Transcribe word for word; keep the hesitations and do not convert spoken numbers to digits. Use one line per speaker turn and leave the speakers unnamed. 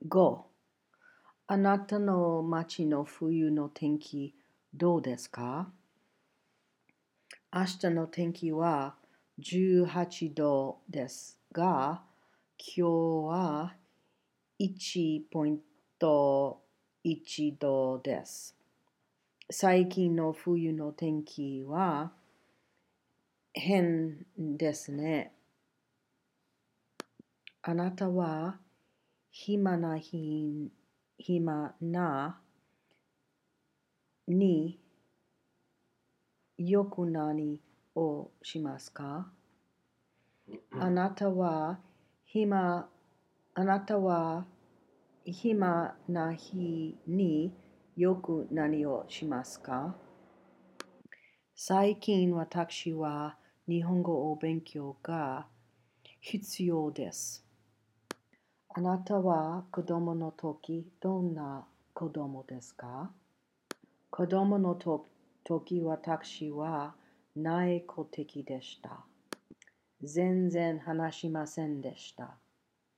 ご. あなたの町の冬の天気どうですか？明日の天気はじゅうはちどですが、今日はいちてんいちどです。最近の冬の天気は変ですね。あなたは暇な日、暇なによく何をしますか？あなたは暇、あなたは暇な日によく何をしますか？最近私は日本語を勉強が必要です。あなたは子供の時どんな子供ですか？子供の時私は内向的でした。全然話しませんでした。